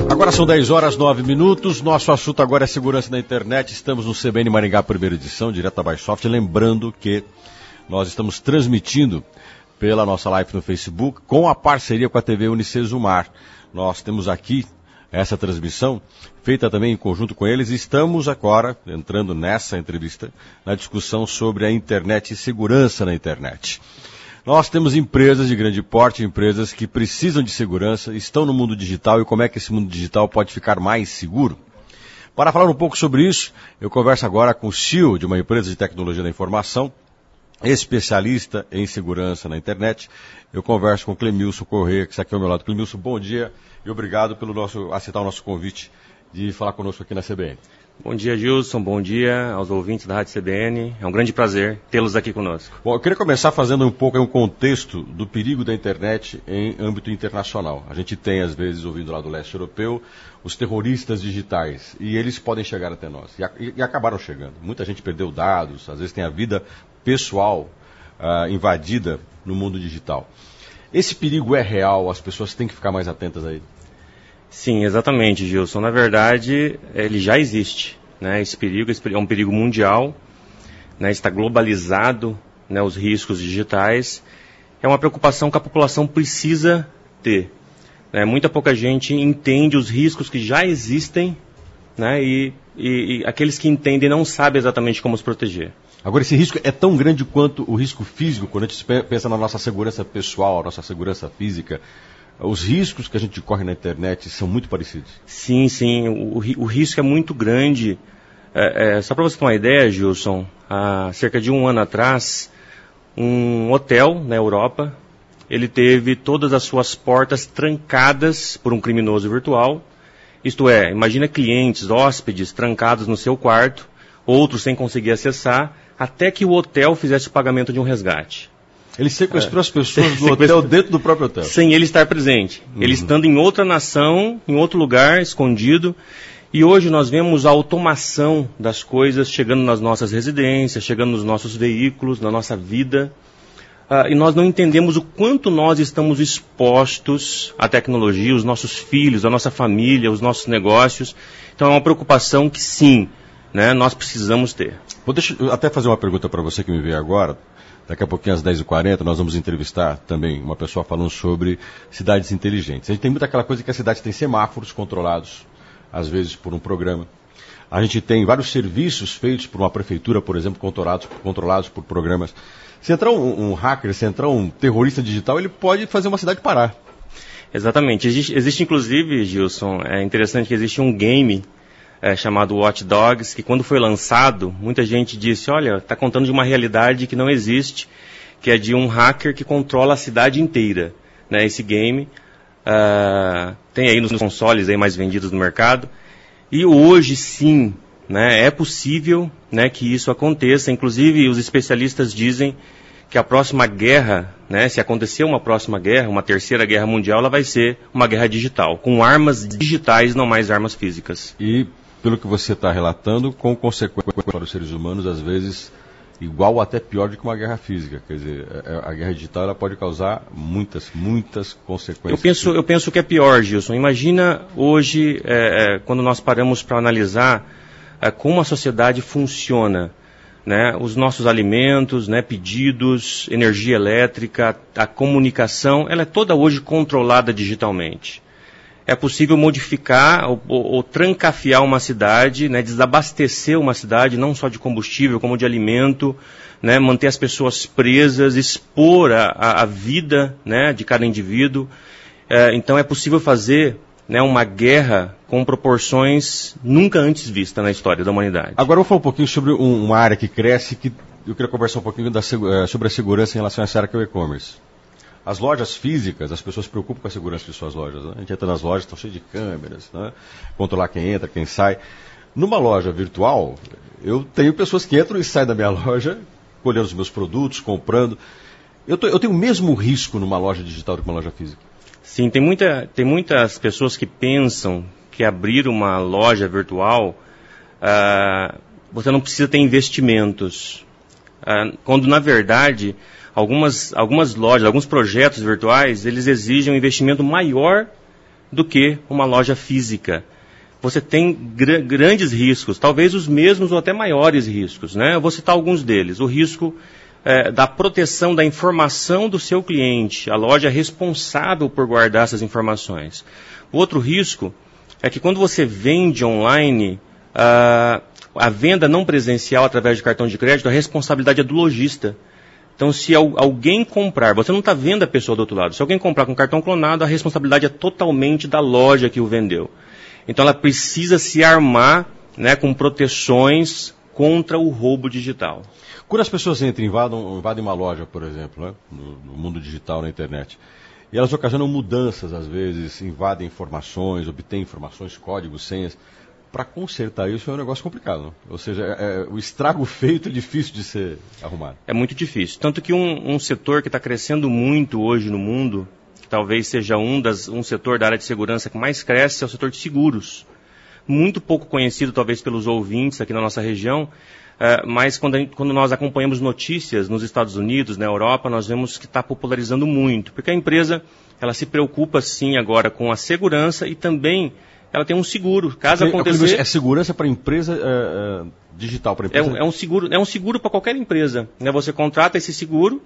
Agora são 10 horas 9 minutos. Nosso assunto agora é segurança na internet. Estamos no CBN Maringá, primeira edição, direto da Bysoft. Lembrando que nós estamos transmitindo pela nossa live no Facebook com a parceria com a TV Unicesumar. Nós temos aqui essa transmissão feita também em conjunto com eles. Estamos agora entrando nessa entrevista na discussão sobre a internet e segurança na internet. Nós temos empresas de grande porte, empresas que precisam de segurança, estão no mundo digital e como é que esse mundo digital pode ficar mais seguro. Para falar um pouco sobre isso, eu converso agora com o CEO de uma empresa de tecnologia da informação, especialista em segurança na internet. Eu converso com o Clemilson Corrêa, que está aqui ao meu lado. Clemilson, bom dia e obrigado pelo aceitar o nosso convite de falar conosco aqui na CBN. Bom dia, Gilson. Bom dia aos ouvintes da Rádio CBN. É um grande prazer tê-los aqui conosco. Bom, eu queria começar fazendo um pouco um contexto do perigo da internet em âmbito internacional. A gente tem, às vezes, ouvindo lá do leste europeu, os terroristas digitais, e eles podem chegar até nós. E acabaram chegando. Muita gente perdeu dados, às vezes tem a vida pessoal invadida no mundo digital. Esse perigo é real, as pessoas têm que ficar mais atentas a ele? Sim, exatamente, Gilson. Na verdade, ele já existe, né? Esse perigo é um perigo mundial, né? Está globalizado, né? Os riscos digitais. É uma preocupação que a população precisa ter, né? Muita pouca gente entende os riscos que já existem, né? E aqueles que entendem não sabem exatamente como se proteger. Agora, esse risco é tão grande quanto o risco físico, quando a gente pensa na nossa segurança pessoal, nossa segurança física. Os riscos que a gente corre na internet são muito parecidos. Sim, sim. O risco é muito grande. Só para você ter uma ideia, Gilson, há cerca de um ano atrás, um hotel na Europa, ele teve todas as suas portas trancadas por um criminoso virtual. Isto é, imagina clientes, hóspedes trancados no seu quarto, outros sem conseguir acessar, até que o hotel fizesse o pagamento de um resgate. Ele sequestrou as pessoas do hotel dentro do próprio hotel. Sem ele estar presente. Ele estando em outra nação, em outro lugar, escondido. E hoje nós vemos a automação das coisas chegando nas nossas residências, chegando nos nossos veículos, na nossa vida. E nós não entendemos o quanto nós estamos expostos à tecnologia, os nossos filhos, a nossa família, os nossos negócios. Então é uma preocupação que sim, né, nós precisamos ter. Deixa eu até fazer uma pergunta para você que me veio agora. Daqui a pouquinho, às 10h40, nós vamos entrevistar também uma pessoa falando sobre cidades inteligentes. A gente tem muita aquela coisa que a cidade tem semáforos controlados, às vezes por um programa. A gente tem vários serviços feitos por uma prefeitura, por exemplo, controlados por programas. Se entrar um hacker, se entrar um terrorista digital, ele pode fazer uma cidade parar. Exatamente. Existe inclusive, Gilson, é interessante que existe um game chamado Watch Dogs, que quando foi lançado, muita gente disse, olha, está contando de uma realidade que não existe, que é de um hacker que controla a cidade inteira, né? Esse game tem aí nos consoles aí mais vendidos no mercado, e hoje sim, né, é possível, né, que isso aconteça. Inclusive os especialistas dizem que a próxima guerra, né, se acontecer uma próxima guerra, uma terceira guerra mundial, ela vai ser uma guerra digital, com armas digitais, não mais armas físicas. E pelo que você está relatando, com consequências para os seres humanos, às vezes, igual ou até pior do que uma guerra física. Quer dizer, a guerra digital ela pode causar muitas consequências. Eu penso que é pior, Gilson. Imagina hoje, quando nós paramos para analisar como a sociedade funciona, né? Os nossos alimentos, né? Pedidos, energia elétrica, a comunicação, ela é toda hoje controlada digitalmente. É possível modificar ou trancafiar uma cidade, né, desabastecer uma cidade, não só de combustível, como de alimento, né, manter as pessoas presas, expor a vida, né, de cada indivíduo. Então é possível fazer, né, uma guerra com proporções nunca antes vistas na história da humanidade. Agora eu vou falar um pouquinho sobre uma área que cresce, que eu queria conversar um pouquinho sobre a segurança em relação a essa área que é o e-commerce. As lojas físicas, as pessoas se preocupam com a segurança de suas lojas, né? A gente entra nas lojas, estão cheias de câmeras, né? Controlar quem entra, quem sai. Numa loja virtual, eu tenho pessoas que entram e saem da minha loja, colhendo os meus produtos, comprando. Eu tenho o mesmo risco numa loja digital do que uma loja física. Sim, tem muitas pessoas que pensam que abrir uma loja virtual, você não precisa ter investimentos. Quando, na verdade, algumas lojas, alguns projetos virtuais, eles exigem um investimento maior do que uma loja física. Você tem grandes riscos, talvez os mesmos ou até maiores riscos, né? Eu vou citar alguns deles. O risco da proteção da informação do seu cliente. A loja é responsável por guardar essas informações. O outro risco é que quando você vende online, a venda não presencial através de cartão de crédito, a responsabilidade é do lojista. Então, se alguém comprar, você não está vendo a pessoa do outro lado. Se alguém comprar com cartão clonado, a responsabilidade é totalmente da loja que o vendeu. Então, ela precisa se armar, né, com proteções contra o roubo digital. Quando as pessoas entram, invadem uma loja, por exemplo, né, no mundo digital, na internet, e elas ocasionam mudanças, às vezes, invadem informações, obtêm informações, códigos, senhas. Para consertar isso é um negócio complicado, não? Ou seja, o estrago feito é difícil de ser arrumado. É muito difícil. Tanto que um setor que está crescendo muito hoje no mundo, que talvez seja um setor da área de segurança que mais cresce, é o setor de seguros. Muito pouco conhecido, talvez, pelos ouvintes aqui na nossa região, mas quando nós acompanhamos notícias nos Estados Unidos, na Europa, nós vemos que está popularizando muito. Porque a empresa ela se preocupa, sim, agora com a segurança e também ela tem um seguro, caso acontecer... É segurança para a empresa digital, para a empresa... É um seguro para qualquer empresa, né? Você contrata esse seguro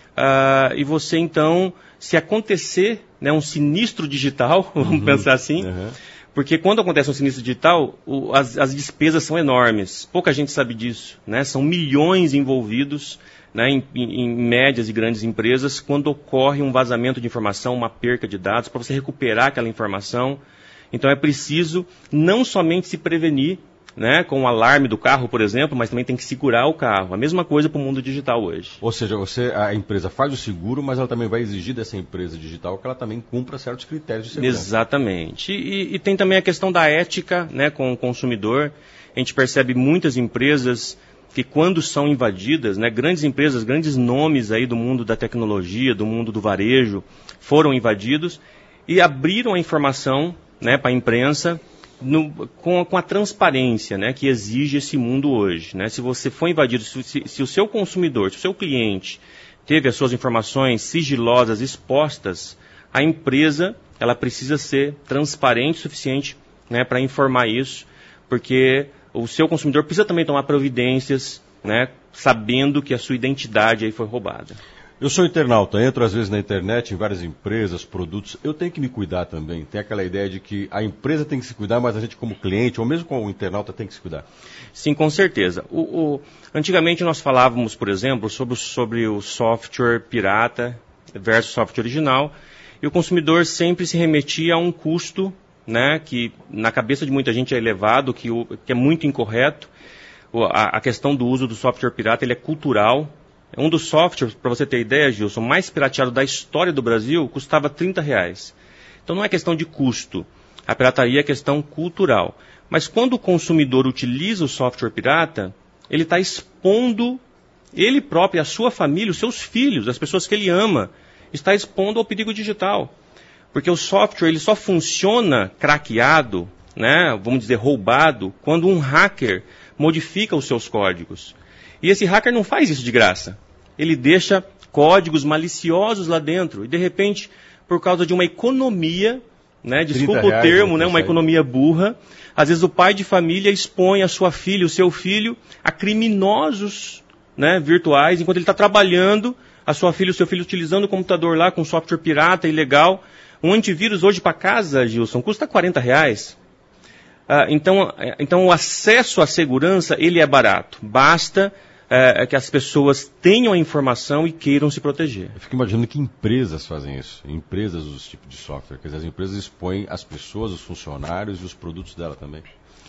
e você, então, se acontecer, né, um sinistro digital, vamos pensar assim, porque quando acontece um sinistro digital, as despesas são enormes. Pouca gente sabe disso, né? São milhões envolvidos, né, em médias e grandes empresas, quando ocorre um vazamento de informação, uma perca de dados, para você recuperar aquela informação. Então é preciso não somente se prevenir, né, com o alarme do carro, por exemplo, mas também tem que segurar o carro. A mesma coisa para o mundo digital hoje. Ou seja, a empresa faz o seguro, mas ela também vai exigir dessa empresa digital que ela também cumpra certos critérios de segurança. Exatamente. E tem também a questão da ética, né, com o consumidor. A gente percebe muitas empresas que quando são invadidas, né, grandes empresas, grandes nomes aí do mundo da tecnologia, do mundo do varejo, foram invadidos e abriram a informação, né, para a imprensa, com a transparência, né, que exige esse mundo hoje, né? Se você foi invadido, se o seu consumidor, se o seu cliente teve as suas informações sigilosas expostas, a empresa ela precisa ser transparente o suficiente, né, para informar isso, porque o seu consumidor precisa também tomar providências, né, sabendo que a sua identidade aí foi roubada. Eu sou internauta, entro às vezes na internet, em várias empresas, produtos, eu tenho que me cuidar também. Tem aquela ideia de que a empresa tem que se cuidar, mas a gente como cliente, ou mesmo como internauta, tem que se cuidar. Sim, com certeza. Antigamente nós falávamos, por exemplo, sobre o software pirata versus software original, e o consumidor sempre se remetia a um custo, né, que na cabeça de muita gente é elevado, que é muito incorreto. A questão do uso do software pirata ele é cultural. Um dos softwares, para você ter ideia, Gilson, mais pirateado da história do Brasil custava R$30. Então não é questão de custo. A pirataria é questão cultural. Mas quando o consumidor utiliza o software pirata, ele está expondo ele próprio, a sua família, os seus filhos, as pessoas que ele ama, está expondo ao perigo digital. Porque o software ele só funciona craqueado, né, vamos dizer, roubado, quando um hacker modifica os seus códigos. E esse hacker não faz isso de graça. Ele deixa códigos maliciosos lá dentro. E, de repente, por causa de uma economia, né, desculpa o termo, né, uma economia burra, às vezes o pai de família expõe a sua filha, o seu filho, a criminosos, né, virtuais, enquanto ele está trabalhando, a sua filha, o seu filho utilizando o computador lá com software pirata, ilegal. Um antivírus hoje para casa, Gilson, custa R$40. Então o acesso à segurança ele é barato. Basta que as pessoas tenham a informação e queiram se proteger. Eu fico imaginando que empresas fazem isso. Empresas usam esse tipo de software. Quer dizer, as empresas expõem as pessoas, os funcionários e os produtos dela também.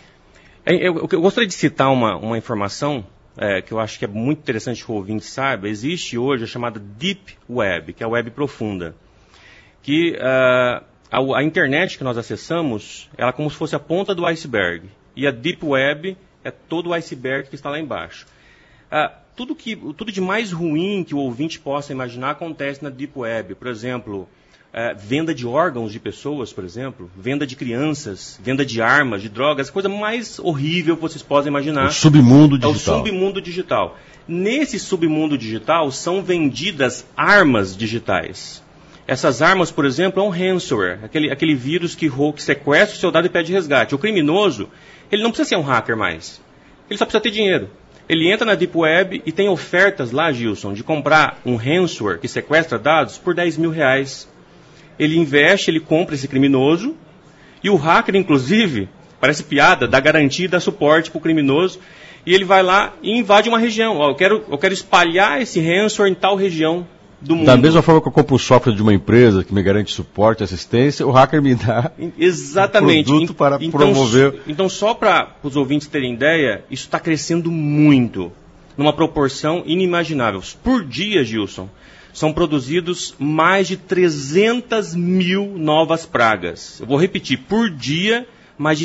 Eu gostaria de citar uma informação que eu acho que é muito interessante que o ouvinte saiba. Existe hoje a chamada Deep Web, que é a web profunda. Que a internet que nós acessamos, ela é como se fosse a ponta do iceberg. E a Deep Web é todo o iceberg que está lá embaixo. Tudo de mais ruim que o ouvinte possa imaginar acontece na Deep Web. Por exemplo, venda de órgãos de pessoas, por exemplo, venda de crianças, venda de armas, de drogas, a coisa mais horrível que vocês possam imaginar. O submundo digital. É o submundo digital. Nesse submundo digital são vendidas armas digitais. Essas armas, por exemplo, é um ransomware, aquele vírus que sequestra o seu dado e pede resgate. O criminoso, ele não precisa ser um hacker mais. Ele só precisa ter dinheiro. Ele entra na Deep Web e tem ofertas lá, Gilson, de comprar um ransomware que sequestra dados por R$10.000. Ele investe, ele compra esse criminoso, e o hacker, inclusive, parece piada, dá garantia e dá suporte para o criminoso, e ele vai lá e invade uma região. Ó, eu quero espalhar esse ransomware em tal região do mundo. Da mesma forma que eu compro o software de uma empresa que me garante suporte e assistência, o hacker me dá exatamente. Um produto para promover. Então, só para os ouvintes terem ideia, isso está crescendo muito, numa proporção inimaginável. Por dia, Gilson, são produzidos mais de 300 mil novas pragas. Eu vou repetir, por dia, mais de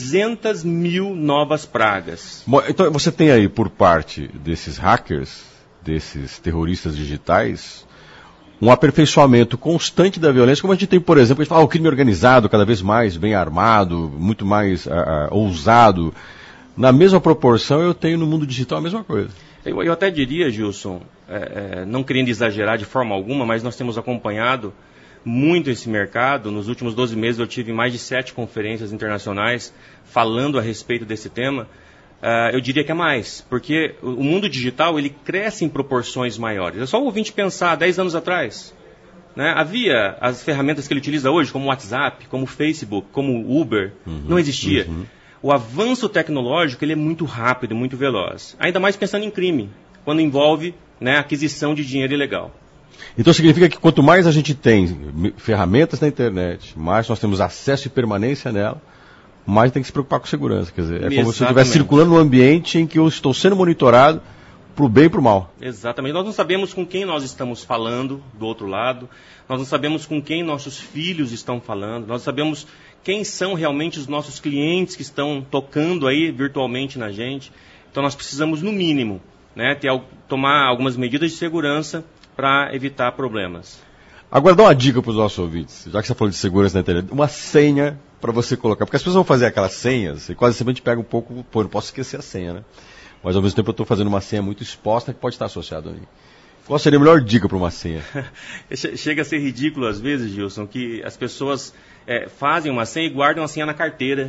300 mil novas pragas. Então, você tem aí, por parte desses hackers, desses terroristas digitais, um aperfeiçoamento constante da violência, como a gente tem, por exemplo, a gente fala, o crime organizado, cada vez mais bem armado, muito mais ousado. Na mesma proporção, eu tenho no mundo digital a mesma coisa. Eu até diria, Gilson, não querendo exagerar de forma alguma, mas nós temos acompanhado muito esse mercado. Nos últimos 12 meses eu tive mais de 7 conferências internacionais falando a respeito desse tema. Eu diria que é mais, porque o mundo digital ele cresce em proporções maiores. É só o ouvinte pensar, 10 anos atrás, né, havia as ferramentas que ele utiliza hoje, como o WhatsApp, como o Facebook, como o Uber, não existia. O avanço tecnológico ele é muito rápido, muito veloz. Ainda mais pensando em crime, quando envolve, né, aquisição de dinheiro ilegal. Então significa que quanto mais a gente tem ferramentas na internet, mais nós temos acesso e permanência nela, mais tem que se preocupar com segurança. Quer dizer, é como se eu estivesse circulando num ambiente em que eu estou sendo monitorado para o bem e para o mal. Exatamente. Nós não sabemos com quem nós estamos falando do outro lado, nós não sabemos com quem nossos filhos estão falando, nós sabemos quem são realmente os nossos clientes que estão tocando aí virtualmente na gente. Então nós precisamos, no mínimo, né, tomar algumas medidas de segurança para evitar problemas. Agora dá uma dica para os nossos ouvintes, já que você falou de segurança na internet, uma senha para você colocar, porque as pessoas vão fazer aquelas senhas e quase sempre a gente pega um pouco, eu não posso esquecer a senha, né? Mas ao mesmo tempo eu estou fazendo uma senha muito exposta que pode estar associada a mim. Qual seria a melhor dica para uma senha? Chega a ser ridículo às vezes, Gilson, que as pessoas fazem uma senha e guardam a senha na carteira.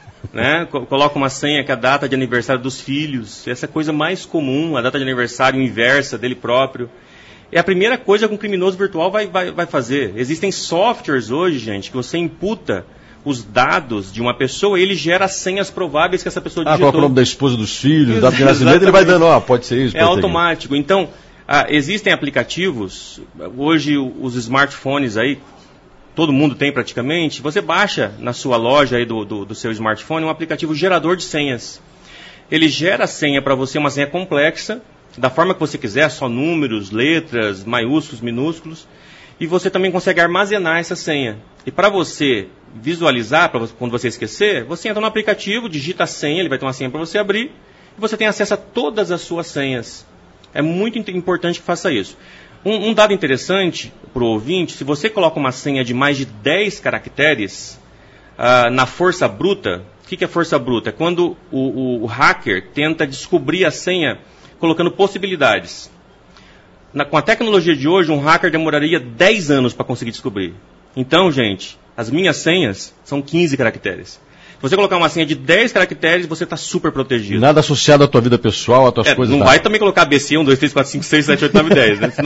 Né? Colocam uma senha que é a data de aniversário dos filhos, essa é a coisa mais comum, a data de aniversário inversa dele próprio. É a primeira coisa que um criminoso virtual vai fazer. Existem softwares hoje, gente, que você imputa os dados de uma pessoa e ele gera senhas prováveis que essa pessoa digitou. Coloca o nome da esposa, dos filhos, data de nascimento, ele vai dando, pode ser isso. É automático. Então, existem aplicativos, hoje os smartphones aí, todo mundo tem praticamente, você baixa na sua loja aí do seu smartphone um aplicativo gerador de senhas. Ele gera a senha para você, uma senha complexa, da forma que você quiser, só números, letras, maiúsculos, minúsculos, e você também consegue armazenar essa senha. E para você visualizar, quando você esquecer, você entra no aplicativo, digita a senha, ele vai ter uma senha para você abrir, e você tem acesso a todas as suas senhas. É muito importante que faça isso. Um dado interessante para o ouvinte, se você coloca uma senha de mais de 10 caracteres, na força bruta, o que é força bruta? É quando o hacker tenta descobrir a senha colocando possibilidades. Com a tecnologia de hoje, um hacker demoraria 10 anos para conseguir descobrir. Então, gente, as minhas senhas são 15 caracteres. Se você colocar uma senha de 10 caracteres, você está super protegido. Nada associado à tua vida pessoal, às tuas coisas. Não vai também colocar ABC, 1, 2, 3, 4, 5, 6, 7, 8, 9, 10, né?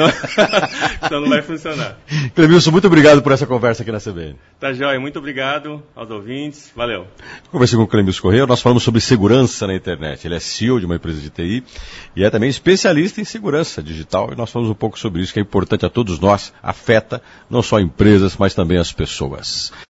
Senão não vai funcionar. Clemilson, muito obrigado por essa conversa aqui na CBN. Tá joia, muito obrigado aos ouvintes. Valeu. Conversei com o Clemilson Corrêa, nós falamos sobre segurança na internet. Ele é CEO de uma empresa de TI e é também especialista em segurança digital. E nós falamos um pouco sobre isso, que é importante a todos nós, afeta não só empresas, mas também as pessoas.